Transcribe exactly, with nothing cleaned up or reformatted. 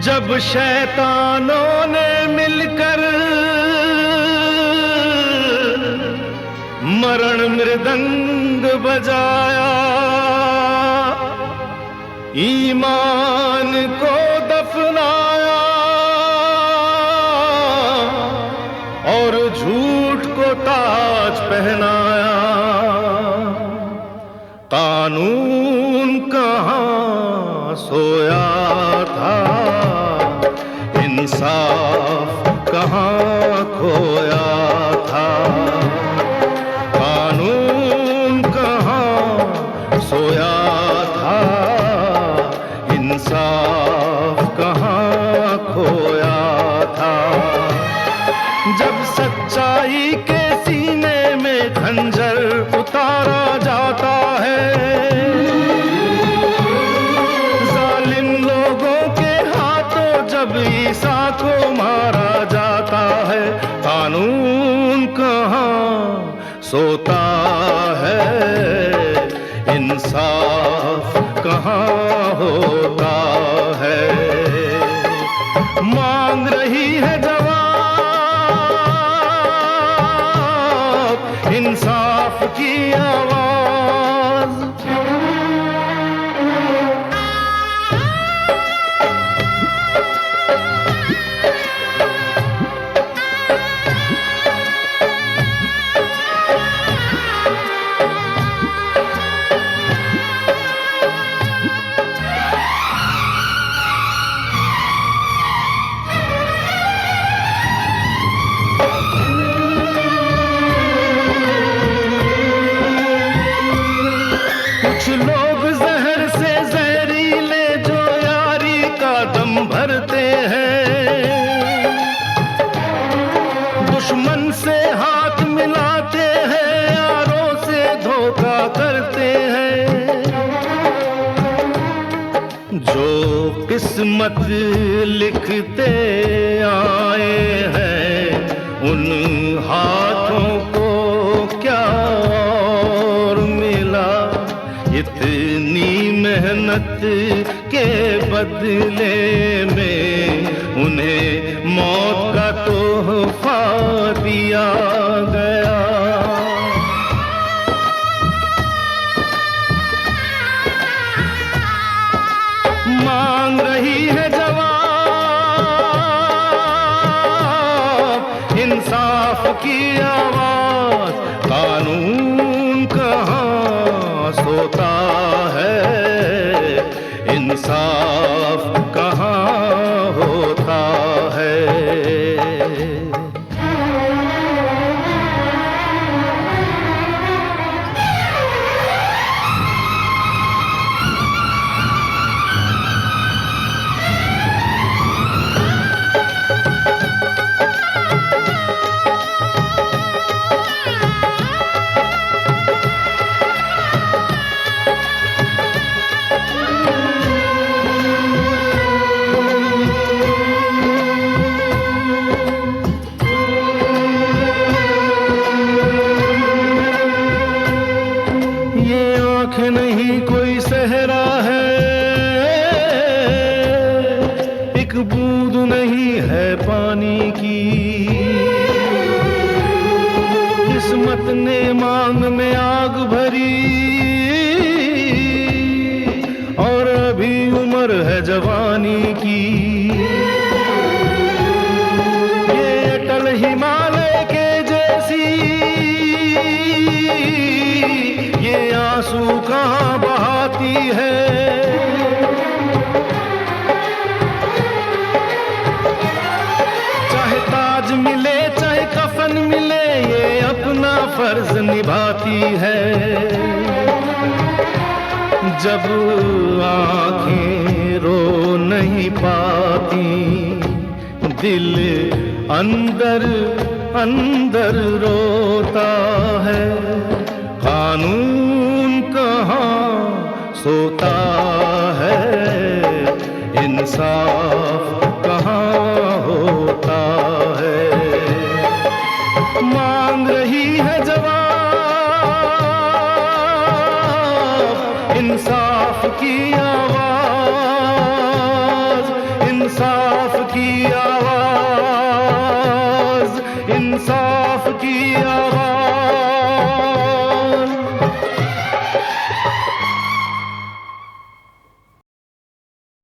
जब शैतानों ने मिलकर मरण मृदंग बजाया, ईमान को दफनाया और झूठ को ताज पहनाया। कानून कहाँ सोया था, इंसाफ कहाँ खोया था। कानून कहाँ सोया था, इंसाफ कहाँ खोया था। जब सच्चाई के सीने में खंजर उतारा जाता है, जालिम लोगों के हाथों जब ईसा को मारा जाता है, कानून कहाँ सोता है, इंसाफ कहाँ होता है। मांग रही है जवाब इंसाफ की आवाज। कुछ लोग जहर से जहरीले जो यारी का दम भरते हैं, दुश्मन से हाथ मिलाते हैं, यारों से धोखा करते हैं। जो किस्मत लिखते आए हैं, उन हाथों को क्या और मिला। इतनी मेहनत के बदले में उन्हें मौत का तोहफा दिया गया। मांग रही है जवाब इंसाफ की आवाज। कानून कहाँ सोता है, इंसाफ कहाँ होता है। आँखें नहीं कोई सहरा है, एक बूंद नहीं है पानी की। किस्मत ने मांग में आग भरी और अभी उम्र है जवानी की। ये अटल हिमालय के जैसी ये आंसू कहाँ बहाती है। चाहे ताज मिले चाहे कफन मिले, ये अपना फर्ज निभाती है। जब आंखें रो नहीं पाती, दिल अंदर अंदर रोता है। कानून कहाँ सोता है, इंसाफ कहाँ होता है। मांग रही है जवाब इंसाफ की आवाज। इंसाफ की आवाज, इंसाफ की आवाज।